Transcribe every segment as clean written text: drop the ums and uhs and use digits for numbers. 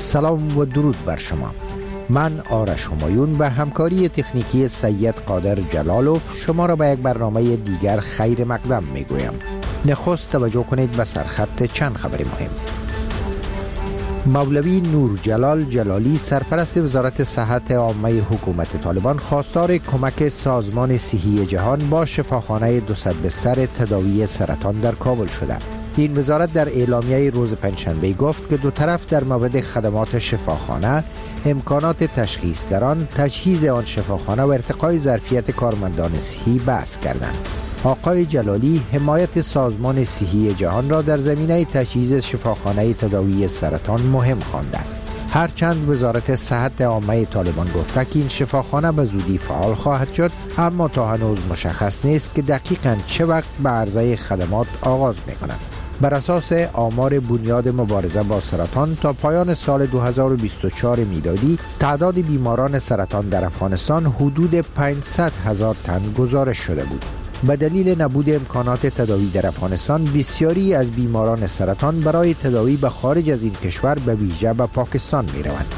سلام و درود بر شما. من آرش همایون به همکاری تکنیکی سید قادر جلالوف شما را به یک برنامه دیگر خیر مقدم می گویم. نخست توجه کنید به سرخط چند خبر مهم. مولوی نور جلال جلالی سرپرست وزارت صحت عامه حکومت طالبان خواستار کمک سازمان صحی جهان با شفاخانه 200 بستر تداوی سرطان در کابل شده. این وزارت در اعلامیه روز پنجشنبه گفت که دو طرف در مورد خدمات شفاخانه، امکانات تشخیص در آن، تجهیز آن شفاخانه و ارتقای ظرفیت کارمندان صحی بحث کردند. آقای جلالی حمایت سازمان صحی جهان را در زمینه تجهیز شفاخانه تداوی سرطان مهم خواندند. هرچند وزارت صحت عامه طالبان گفته که این شفاخانه به زودی فعال خواهد شد، اما تا هنوز مشخص نیست که دقیقاً چه وقت به عرضه خدمات آغاز می‌کنند. بر اساس آمار بنیاد مبارزه با سرطان تا پایان سال 2024 میلادی تعداد بیماران سرطان در افغانستان حدود 500,000 تن گزارش شده بود. به دلیل نبود امکانات تداوی در افغانستان، بسیاری از بیماران سرطان برای تداوی به خارج از این کشور به ویژه به پاکستان می روند.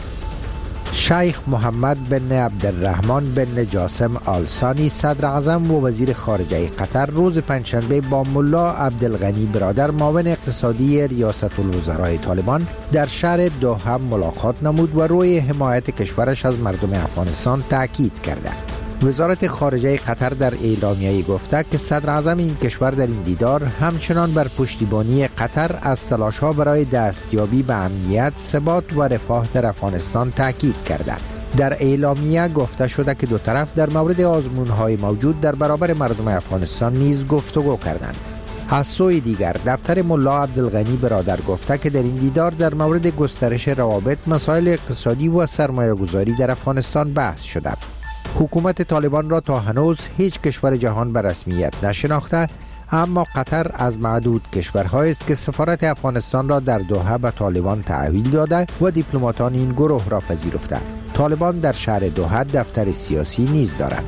شیخ محمد بن عبدالرحمن بن جاسم آل ثانی صدر اعظم و وزیر خارجه قطر روز پنجشنبه با ملا عبدالغنی برادر معاون اقتصادی ریاست الوزراء طالبان در شهر دوحه ملاقات نمود و روی حمایت کشورش از مردم افغانستان تاکید کرده. وزارت خارجه قطر در اعلامیه گفته که صدر اعظم این کشور در این دیدار همچنان بر پشتیبانی قطر از تلاش‌ها برای دستیابی به امنیت، ثبات و رفاه در افغانستان تاکید کرده. در اعلامیه گفته شده که دو طرف در مورد آزمون‌های موجود در برابر مردم افغانستان نیز گفتگو کردند. از سوی دیگر دفتر ملا عبدالغنی برادر گفته که در این دیدار در مورد گسترش روابط، مسائل اقتصادی و سرمایه‌گذاری در افغانستان بحث شده. حکومت طالبان را تا هنوز هیچ کشور جهان به رسمیت نشناخته، اما قطر از معدود کشورهایی است که سفارت افغانستان را در دوحه به طالبان تحویل داده و دیپلماتان این گروه را پذیرفته. طالبان در شهر دوحه دفتر سیاسی نیز دارند.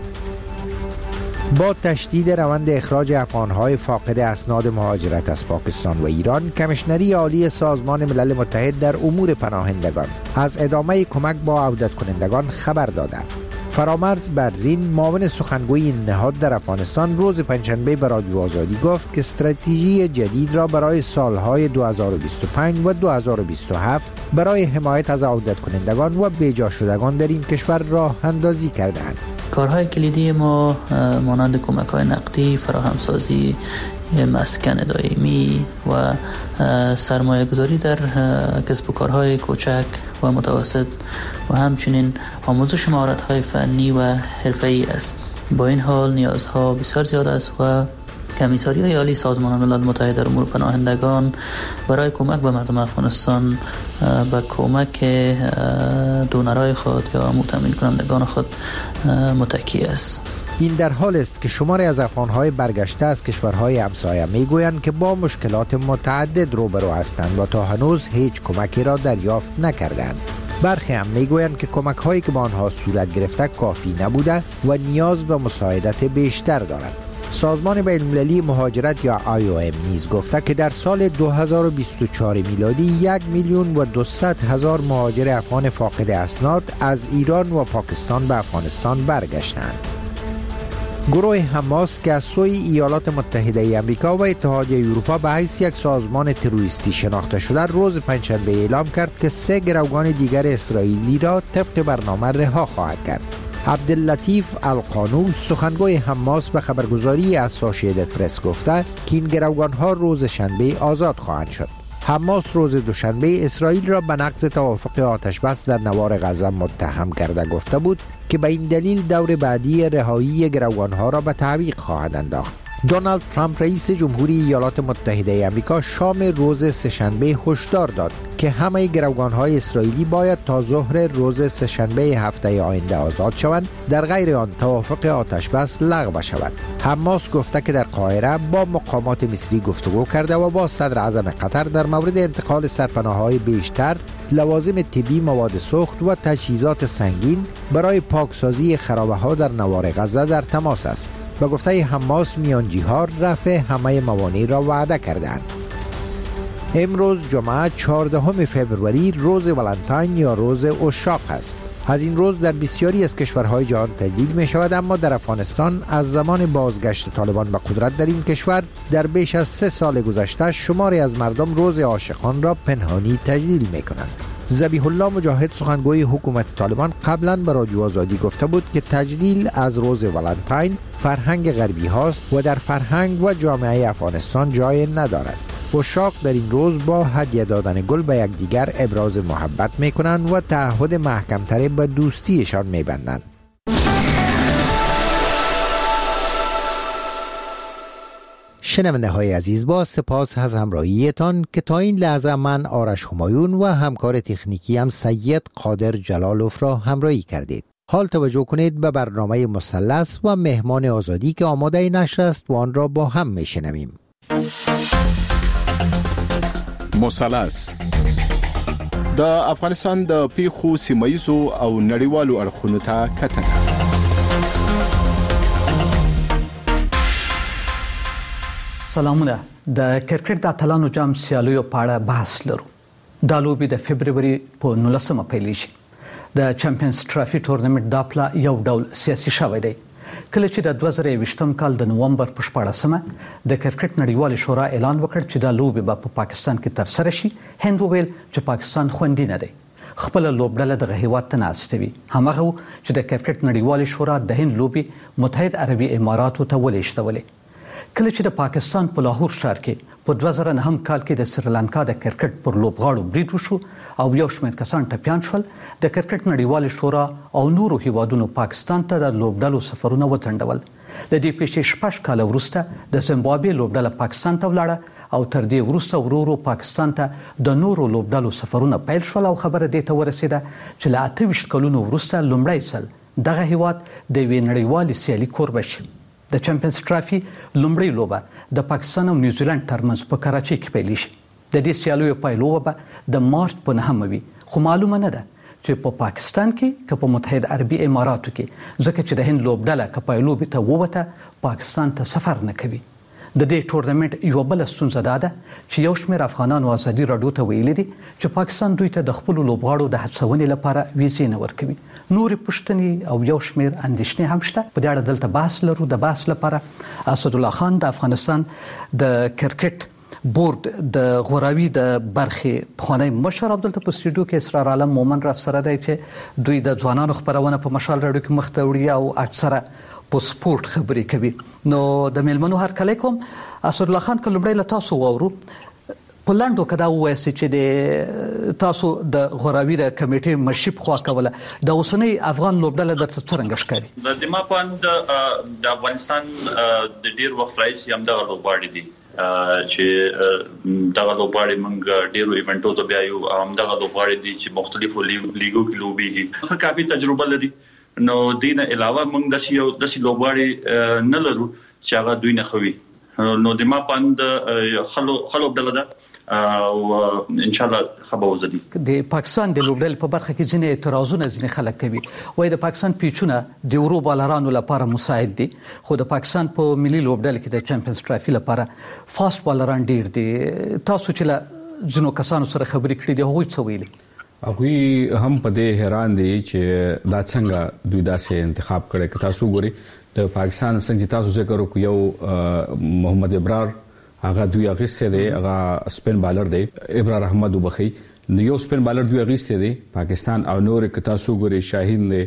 با تشدید روند اخراج افغانهای فاقد اسناد مهاجرت از پاکستان و ایران، کمیشنری عالی سازمان ملل متحد در امور پناهندگان از ادامه کمک با عودت کنندگان خبر داده. فرامرز برزین معاون سخنگوی این نهاد در افغانستان روز پنجشنبه به رادیو آزادی گفت که استراتژی جدید را برای سالهای 2025 و 2027 برای حمایت از عودت کنندگان و بیجا شدگان در این کشور راه اندازی کردند. کارهای کلیدی ما مانند کمک‌های نقدی، فراهمسازی مسکن دائمی و سرمایه گذاری در کسب و کارهای کوچک و متوسط و همچنین آموزش مهارت‌های فنی و حرفه‌ای است. با این حال نیازها بسیار زیاد است و کمیساریای عالی سازمان ملل متحد در امور پناهندگان برای کمک به مردم افغانستان به کمک دونرای خود یا متامین کنندگان خود متکی است. این در حال است که شماری از افغان‌های برگشته از کشورهای همسایه میگویند که با مشکلات متعدد روبرو هستند و تا هنوز هیچ کمکی را دریافت نکردند. برخی هم میگویند که کمک‌هایی که با آنها صورت گرفته کافی نبوده و نیاز به مساعدت بیشتر دارند. سازمان بین‌المللی مهاجرت یا IOM نیز گفته که در سال 2024 میلادی 1,200,000 مهاجر افغان فاقد اسناد از ایران و پاکستان به افغانستان برگشتند. گروه حماس که از سوی ایالات متحده آمریکا و اتحادیه اروپا به حیث یک سازمان تروریستی شناخته شده، روز پنجشنبه اعلام کرد که 3 گروگان دیگر اسرائیلی را طبق برنامه رها خواهد کرد. عبداللطیف القانون سخنگوی حماس به خبرگزاری اسوشییتد پرس گفته که این گروگان‌ها روز شنبه آزاد خواهند شد. حماس روز دوشنبه اسرائیل را به نقض توافق آتش بس در نوار غزه متهم کرده گفته بود که به این دلیل دور بعدی رهایی گروگان‌ها را به تعویق خواهد انداخت. دونالد ترامپ رئیس جمهوری ایالات متحده آمریکا شام روز سه‌شنبه هشدار داد که همه گروگان‌های اسرائیلی باید تا ظهر روز سه‌شنبه هفته آینده آزاد شوند، در غیر آن توافق آتش بس لغو شود. حماس گفته که در قاهره با مقامات مصری گفتگو کرده و با صدر اعظم قطر در مورد انتقال سرپناه‌های بیشتر، لوازم طبی، مواد سوخت و تجهیزات سنگین برای پاکسازی خرابه‌ها در نوار غزه در تماس است. به گفته حماس میانجی‌ها رفع همه موانع را وعده کردند. امروز جمعه 14 فوریه روز ولنتاین یا روز عشاق است. از این روز در بسیاری از کشورهای جهان تجلیل می شود، اما در افغانستان از زمان بازگشت طالبان به قدرت در این کشور در بیش از 3 سال گذشته شماری از مردم روز عاشقان را پنهانی تجلیل می کنند. ذبیح الله مجاهد سخنگوی حکومت طالبان قبلا به رادیو آزادی گفته بود که تجلیل از روز ولنتاین فرهنگ غربی هاست و در فرهنگ و جامعه افغانستان جای ندارد. عشاق در این روز با هدیه دادن گل به یکدیگر ابراز محبت میکنند و تعهد محکم‌تر به دوستیشان میبندند. شنونده های عزیز، با سپاس از همراهیتان که تا این لحظه من آرش همایون و همکار تکنیکی هم سید قادر جلالوف را همراهی کردید. حال توجه کنید به برنامه مثلث و مهمان آزادی که آماده نشر است و آن را با هم میشنویم. مثلث د افغانستان د پیښو سیمایي او نړیوالو اړخونو ته کتنه. سلامونه. د کرکټ د اتلانو جام سیالیو په اړه بحث لرو. دا لوبې د فبرवरी په 19 پیلیږي. د چمپیونز ټرافي تورنمنت دا پلا یو ډول سیاسي شوی دی. کله چې د 2020م کال د نومبر په 14مه د کرکټ نړیوال شورا اعلان وکړ چې دا لوبې په پاکستان کې ترسره شي، هند وویل چې پاکستان خوندي نه دی. خپل لوبډله دغه هیواد ته ناستوي. همغه چې د کرکټ نړیوال شورا د هند لوبې متحد عربي اماراتو ته ولېږدولې. کله چې د پاکستان په لاهور ښار کې په 2009 کال کې د سریلانکا د کرکټ پر لوبغاړو برید وشو او یو شمېر کسان ټپیان شول، د کرکټ نړیوال شورا او نورو هیوادونو پاکستان ته د لوبډلو سفرونه وځنډول. د دې پیښې 6 کال وروسته د زیمبابوې لوبډله پاکستان ته ولاړه او تر دې وروسته ورورو پاکستان ته د نورو لوبډلو سفرونه پیل شول او خبره دې ته ورسېده چې له 28 کلونو وروسته لومړی ځل دغه هیواد د یوې نړیوالې سیالي کوربه شي. د چمپیونز ټرافي لومړی لوبه د پاکستان او نیوزیلند ترمنځ په کراچۍ کې پیلیږي. د دې سیالیو پایلوبه به د مارچ په 9 وي، خو معلومه نه ده چې په پاکستان کې که په متحد عربي اماراتو کې، ځکه چې د هند لوبډله که پایلوبې ته ووته پاکستان ته سفر نه کوي. د دې تورنمنت یو بل ستونزه ده چې یو شمېر افغانانو ازادي راډیو ته ویلي دي چې پاکستان دوی ته د خپل لوبغاړو د هڅونې لپاره ویزې نه ورکوي. نورې پوښتنې او یو شمېر اندېښنې هم شته. په دې اړه دلته بحث لرو. د بحث لپاره اسدالله خان د افغانستان د کرکټ بورډ د غوراوي د برخې پخوانی مشر، عبدالله په سټوډیو کې اسرار عالم مومن را سره دی چې دوی د ځوانانو خبرونه په مشال راډیو کې مخ ته وړي او اکثره په سپورت خبرې کوي. نو د میلمنو هرکلی کوم. اسدالله خان که لومړی له تاسو واورو، په لنډو کې دا ووایاست چې د تاسو د غوراوي د کمیټې مشري خوا کوله، د اوسنۍ افغان لوبډله درته څرنګه ښکاري؟ د ما په اند د افغانستان د ډیر وخت راځي همدغه لوبغاړي دي چې دغه لوبغاړي موږ ډیرو ایونټو ته بیايو، همدغه لوبغاړي دي چې مختلفو لیګو کې لوبيږي، ښه کافي تجربه لري. نو دینه علاوه موږ د شي لوبغاړي نه لرو چې هغه دوی نه خوي. نو د ما په اند خلو بدل ده او ان شاء الله خبرونه. د پاکستان د لوبډلې په برخه کې ځینې اعتراضونه ځینې خلک کوي، وایي د پاکستان پیچونه د ورو بالرانو لپاره مساعد دي، خو د پاکستان په ملي لوبډلې کې د چمپیونز ټرافي لپاره فاست بالران ډیر دي. تاسو چې له ځینو کسانو سره خبرې کړې دي، هغوی څه ویلي؟ هغوی هم په دې حیران دي چې دا څنګه دوی داسې انتخاب کړي. که تاسو ګورئ د پاکستان څنګه تاسو ذکر وکړو، یو محمد ابرار هغه دوی اغسته دی، هغه سپین بالر دی، ابرار احمد وبخي یو سپین بالر دوی اغسته دی پاکستان. او نور که تاسو ګورئ شاهین دی،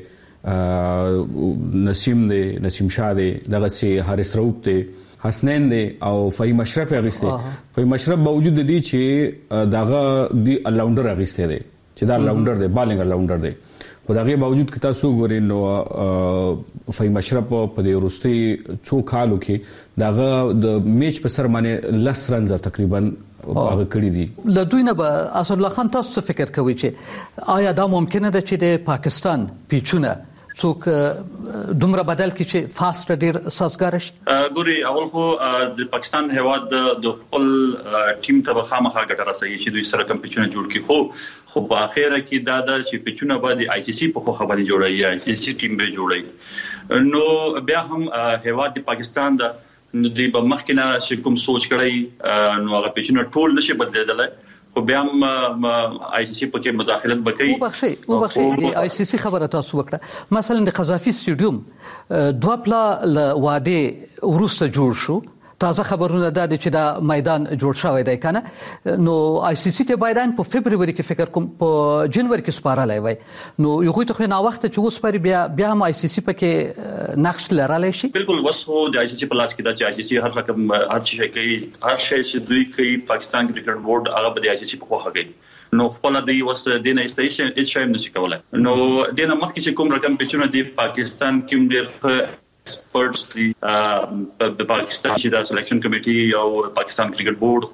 نسیم دی، نسیم شاه دی، دغه سي حارث رؤوف دی، حسنین دی او فهیم اشرف اغسته. فهیم اشرف باوجود دی چې دغه دی الاونډر اغسته دی چې دا لاونډر دی، بالینګ لاونډر دی، خو دغه باوجود که تاسو ګورئ نو فهیم اشرف په دې وروستي څو کالو کې دغه د میچ په سر باندې 10 رنز تقریبا هغه کړی دي. له دوی نه به اسدالله خان تاسو څه فکر کوئ چې آیا دا ممکنه ده چې د پاکستان پیچونه څوک دومره بدل کی چې فاست ډیر سازګار شي؟ ګوري اول خو د پاکستان هواد د خپل ټیم ته خامخا ګټه رسېږي چې دوی سره کم پیچونه جوړ کړي، خو په اخره کې دا د چې پیچونه باندې آی سی سی په خو باندې جوړایي، آی سی سی ټیم به جوړایي. نو بیا هم هواد د پاکستان د نو دی په مخکنه چې کوم سوچ کړی نو هغه پیچونه ټول نشي بدلیدل خو بیا هم آی سی سی پکې مداخلت وکړي او بخشي د آی سی سی خبره تاسو وکړه مثلا د قذافي سټیډیوم دوه پلا واده ورسته جوړ شو تازه خبرونه ده چې دا میدان جوړ شوی دی کنه نو آی سی سی ته بایدن په فبرवरी کې فکر کوم په جنوري کې سپارلای وای نو یو خو ته نه وخت چې اوس پر بیا هم آی سی سی پکې نقش لرلای شي بالکل وسو د آی سی سی پلاس کې دا آی سی سی هر رقم هر شي کوي هر شي چې دوی کوي پاکستان کرکټ بورډ هغه به آی سی سی په خوخه کوي نو خپل د وس دینه استیشن اچ ایم نشي کولای نو دینه مخکې چې کوم رقم پچونه دی پاکستان کې ډېر एक्सपर्ट्स دي د پاکستان چې د سلیکشن کمیټي او پاکستان کرکټ بورډ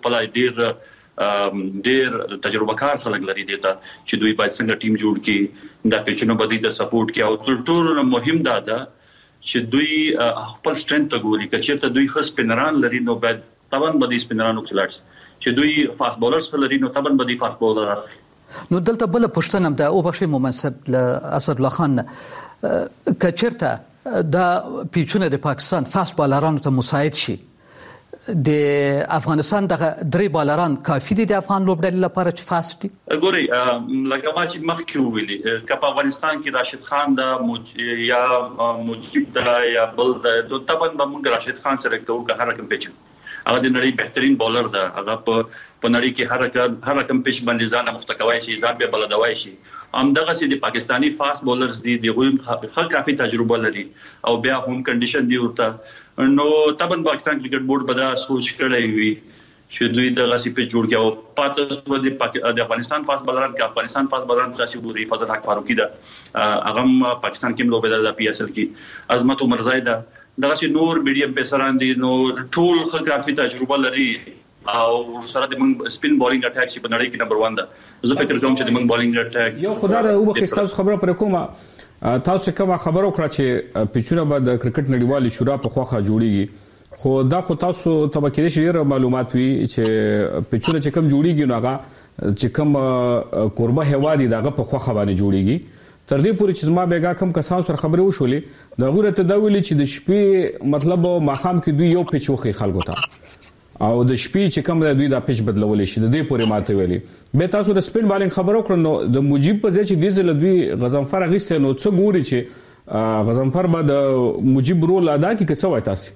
خپل ډېر تجربه کار خلک لري دي چې دوی باید څنګه ټیم جوړ کړي د پیچونو بدی د سپورټ کې او ټول مهم ده چې دوی خپل سټرنث ته ګوري چې دوی خاص پنران لري نو باید طبعا بدی سپنرانو کلاټس چې دوی فاست بولرز لري نو طبعا بدی فاست بولر نو دلته بل پښتنه ده او بخښي ممنصب اسد الله خان کچرته دا پیچونه د پاکستان فاست بالرانو ته مساعد شي د افغانستان د درې بالران کافي دي د افغان لوبډلې لپاره چې فاست دي ګوري لکه ما چې مخکې ویلي کپ افغانستان کې راشد خان دا یا مجيب دا یا بل دا طبعا موږ راشد خان سره کوو که هر کوم پیچ هغه د نړۍ بهترین بولر ده هغه په نړۍ کې هر کوم پیچ باندې ځان مختکوي شي ځان به بلدوي شي همدغه چې د پاکستانی فاست بولرز دي د غوښ کافي تجربه لري او بیا هم کنډیشن دی ورته نو طبعا پاکستان کرکټ بورډ به دا سوچ کړی وي چې دوی د غسی په جوړ کې او پاتې د افغانستان فاست بولران کې افغانستان فاست بولران چې ګوري فضل حق فاروقي ده هغه پاکستان کې لوبېدل د پی اس ال کې عظمت عمر زاید دغه چې نور میډیم پیسران دي نو ټول خلک کافي تجربه لري او سره د موږ سپین بولینګ اٹیک چې په نړۍ کې نمبر 1 ده زه فکر کوم چې د موږ بولینګ اٹیک یو خدای او بخښتاس خبره پر کومه تاسو کومه خبر وکړه چې پیچونه به د کرکټ نړیوالې شورا په خوخه جوړیږي خو دا خو تاسو تبکې شي معلومات وي چې پیچونه چې کوم جوړیږي نو هغه چې کوم قربه هوادي دغه په خوخه باندې جوړیږي تر دې پورې چې ما بیګه کم کسان سره خبرې وشولې دا غوړه ته دا ویلي چې د شپې مطلب ماخام کې دوی یو پیچوخي خلکو ته او د شپې چې کوم دوی دا پیچ بدلول شي د دې پورې ماته ویلي به تاسو د سپین بالینګ خبرو کړو نو د مجيب په ځای چې دیزل دوی غزنفر غیسته نو څه ګوري چې غزنفر به د مجيب رول ادا کوي څه وای تاسو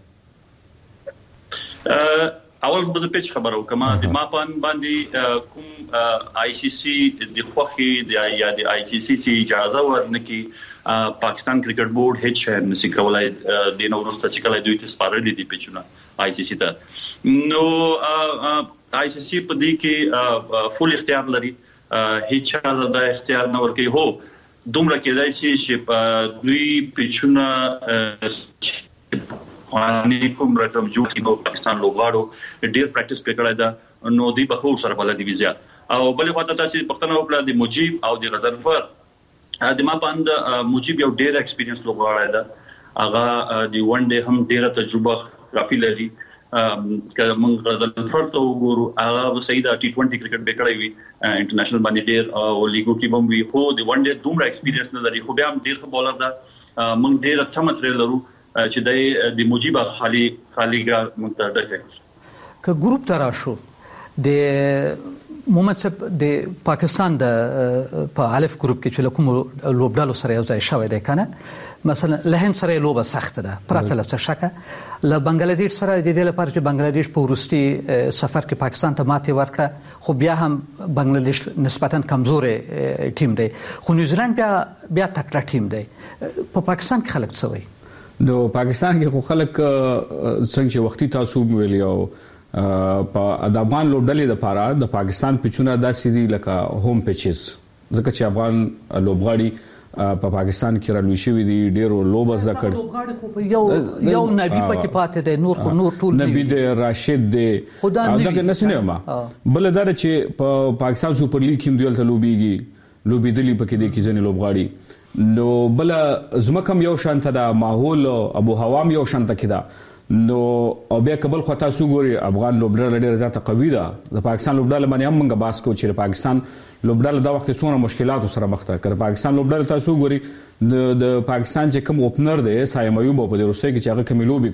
اول به پیچ خبرو کما د ماپان باندې کوم آی سی سی د خوخي یا د آی سی سی اجازه ورنکي پاکستان کرکټ بورډ هیڅ شي نشي کولای د نورسته چې کله دوی ته سپارلې دي پیچونه آی سی سی ته نو آی سی سی په دې کې فول اختیار لري هیڅ چا د اختیار نه ورکي هو دومره کېدای شي چې دوی پیچونه خواني کوم رقم جوړ کینو پاکستان لوبغاړو ډیر پریکټیس وکړای دا نو دی به خو سره بل دی ویزا او بل خواته تاسو پښتنه وکړه د مجيب او د غزنفر د ما باند مجيب یو ډیر ایکسپیرینس لوبغاړی دا هغه د ون ډے هم ډیره تجربه کافي لري که موږ غزنفر ته وګورو هغه سیدا ټي 20 کرکټ وکړای وي انټرنیشنل باندې ډیر او لیګو کې هم وي خو د ون ډے دومره ایکسپیرینس نه لري خو بیا هم ډیر بولر دا موږ ډیر څه لرو چې د مجيب خالیګه منتدکه که ګروپ ترا شو د مومنصب د پاکستان د په الف ګروپ کې چې کوم لوبډالو سره یو ځای شوی دی کنه مثلا لهم سره لوبه سخت ده پرته له شکه له بنگلاديش سره د دې لپاره چې بنگلاديش په ورستي سفر کې پاکستان ته ماتې ورکړه خو بیا هم بنگلاديش نسبتا کمزورې ټیم دی خو نیوزیلند بیا تکړه ټیم دی په پاکستان کې خلک څه وایي د پاکستان کې خو خلک څنګه وختي تاسو ویلی او په ادمان لوبډلې د پاره د پاکستان پیچونه داسې دي لکه هوم پیچز ځکه چې افغان لوبغاړي په پاکستان کې رالوي شوی دي ډیرو لوبز د کړ یو نبی پکې پاتې دی نور ټول نبی د راشد دی دغه نسنه ما بل دار چې په پاکستان سپر لیګ کې دوی ته لوبېدلی پکې دي کې ځنې لوبغاړي نو بل زمکم یو شانته دا ماحول ابو هوام یو شانته کده نو او بیا قبل خو تاسو ګوري افغان لوبډل ډېر زیاته قوي ده د پاکستان لوبډل باندې هم موږ باس کو چې پاکستان لوبډل دا وخت څونه مشکلات سره مخ ته کړ پاکستان لوبډل تاسو ګوري د پاکستان چې کوم اوپنر دی سایم ایوب په روسي کې چې هغه کمیلوبي